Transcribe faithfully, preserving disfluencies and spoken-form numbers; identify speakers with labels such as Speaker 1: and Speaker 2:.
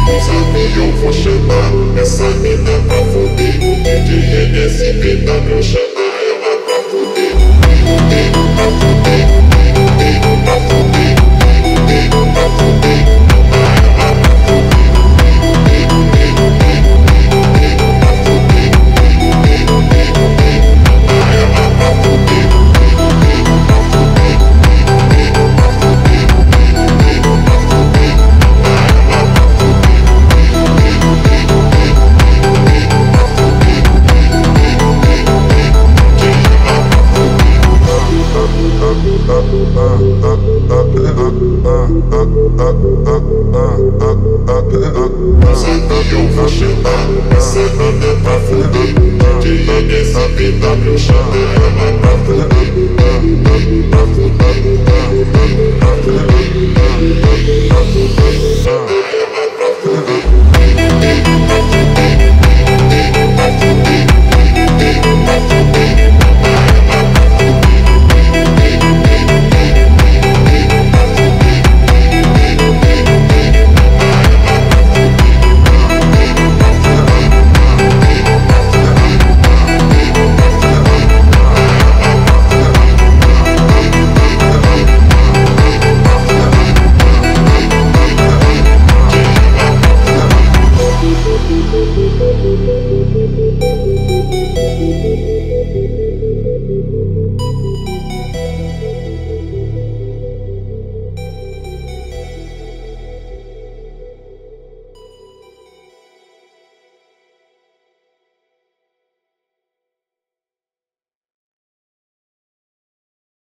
Speaker 1: Sabe, eu vou chamar essa mina pra foder. O D J N S B W chama ela pra foder. Foder, pra foder, foder, pra foder, foder, pra foder, chama ela pra foder. Foder, foder, foder, pra foder, foder, foder, chama ela pra foder. Foder, pra foder, foder, pra foder, foder, pra foder, chama ela pra foder. Sabe, eu vou chamar essa mina pra foder. D J N S B W chama